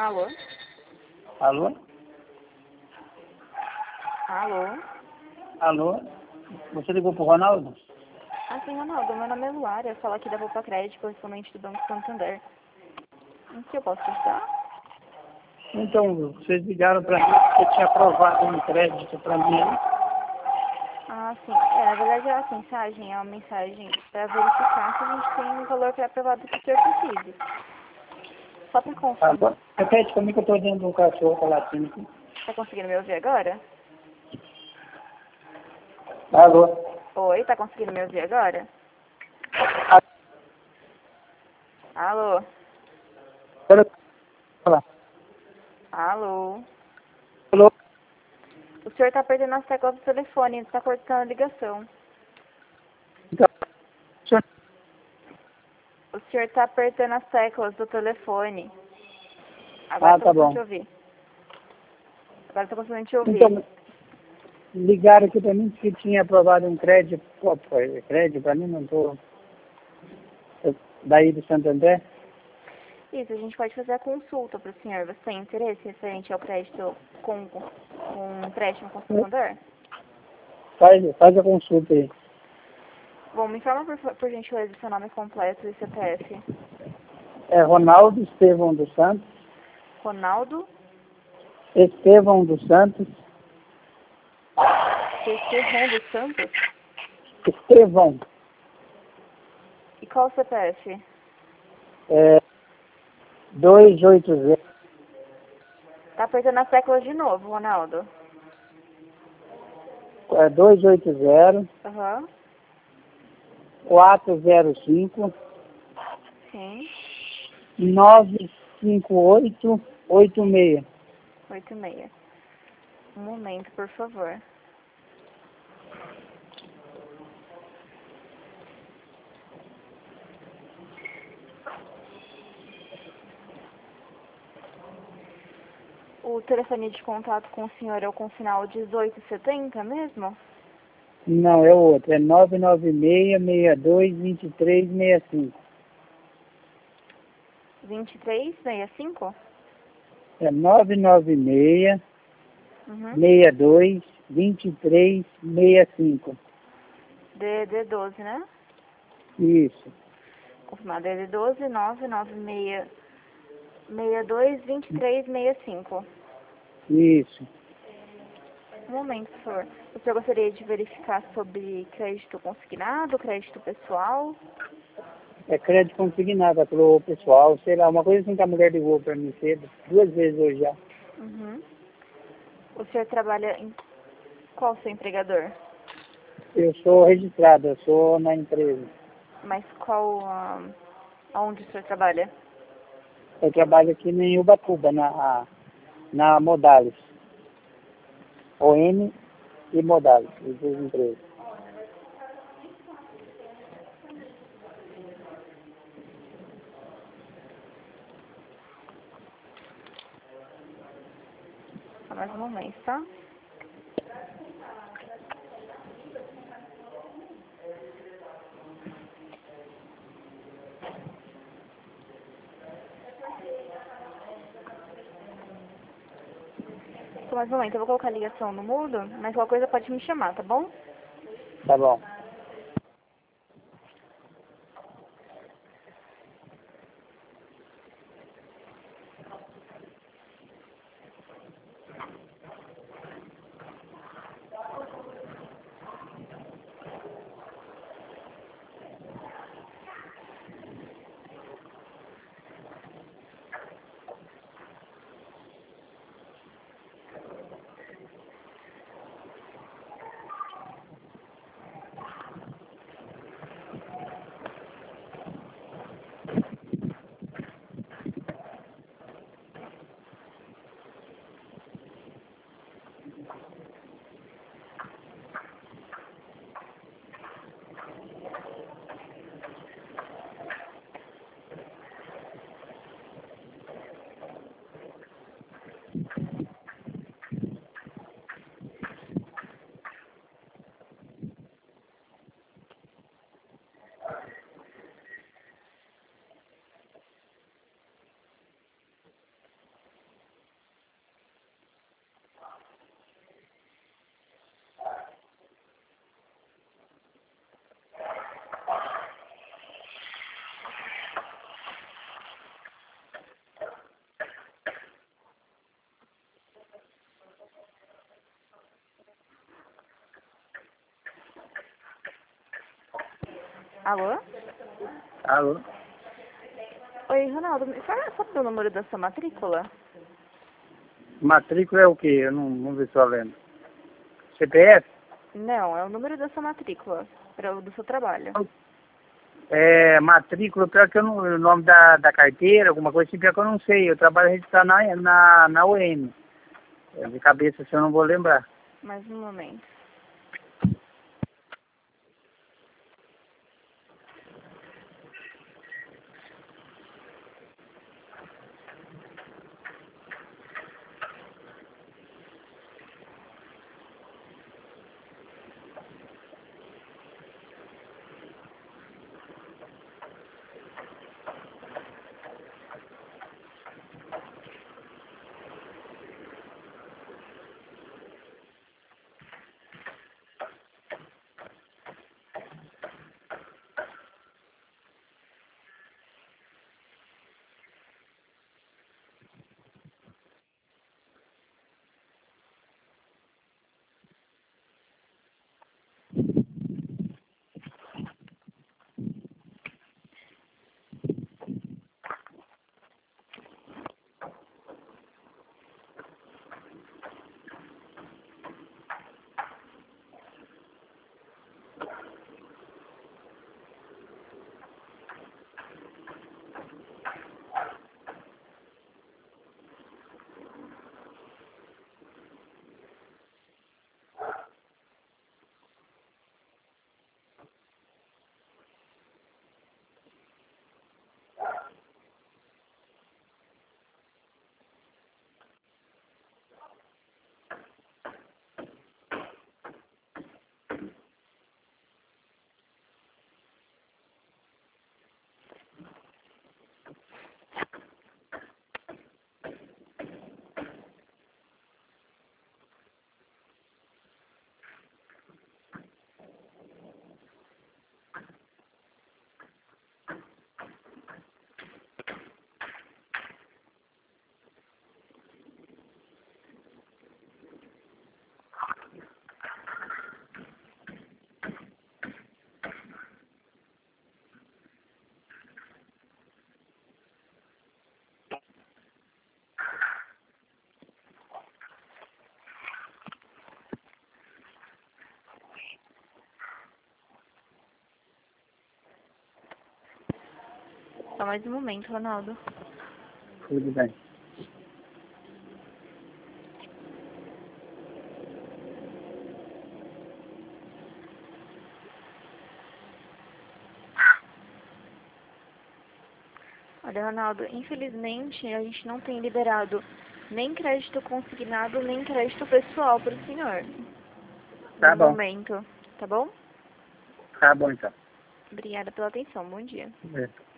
Alô? Alô? Alô? Alô? Você ligou pro Ronaldo? Ah, sim, Ronaldo. Meu nome é Luara. Eu falo aqui da Poupa Crédito, correspondente do Banco Santander. Em que eu posso te ajudar? Então, vocês ligaram para mim que você tinha aprovado um crédito para mim. Ah, sim. Na verdade, é uma mensagem para verificar se a gente tem um valor pré-aprovado que o senhor precise. Só para confirmar. Agora, repete comigo que eu estou dentro de um cachorro tá latindo aqui. Tá conseguindo me ouvir agora? Alô? Oi, tá conseguindo me ouvir agora? Alô? Agora, falar. Alô? Alô? O senhor tá perdendo as teclas do telefone, tá cortando a ligação. Então, senhor- O senhor tá apertando as teclas do telefone. Agora tô tá conseguindo bom. te ouvir. Agora tô conseguindo te ouvir. Então, ligaram aqui para mim que tinha aprovado um crédito. Pô, foi crédito para mim, não estou. Daí do Santander? Isso, a gente pode fazer a consulta para o senhor. Você tem interesse referente ao crédito com um empréstimo com o Santander? Faz a consulta aí. Bom, me informa por gentileza o seu nome completo e CPF. É Ronaldo Estevão dos Santos. Ronaldo Estevão dos Santos. Ron dos Santos. Estevão. E qual o CPF? 280. Tá apertando as teclas de novo, Ronaldo. 280 Aham. 405 Sim. 958 86. 86. Um momento, por favor. O telefone de contato com o senhor é o com final 1870 mesmo? Não, é o outro. É 996-62-2365. 2365? É 996 Uhum. 62 2365. DD12, né? Isso, Confirmar. DD12 996 62 2365. isso. Um momento, por favor. O senhor gostaria de verificar sobre crédito consignado, crédito pessoal? É crédito consignado pro pessoal, sei lá, uma coisa assim que a mulher ligou para mim cedo, 2 vezes hoje já. Uhum. O senhor trabalha em qual seu empregador? Eu sou registrado, eu sou na empresa. Mas aonde o senhor trabalha? Eu trabalho aqui em Ubatuba, na Modales. ON e Modales, as duas empresas. Só mais um momento, tá? Só mais um momento. Eu vou colocar a ligação no mudo, mas qualquer coisa pode me chamar, tá bom? Tá bom. Alô? Alô? Oi, Ronaldo, sabe o número da sua matrícula? Matrícula é o quê? Eu não vi só lendo. CPF? Não, é o número da sua matrícula, do seu trabalho. É, matrícula, pior que eu não, o nome da carteira, alguma coisa assim, pior que eu não sei. Eu trabalho registrado na UEM. De cabeça, assim, eu não vou lembrar. Mais um momento. Só mais um momento, Ronaldo. Tudo bem. Olha, Ronaldo, infelizmente a gente não tem liberado nem crédito consignado, nem crédito pessoal para o senhor. Tá No bom. momento, tá bom? Tá bom, então. Obrigada pela atenção. Bom dia. É.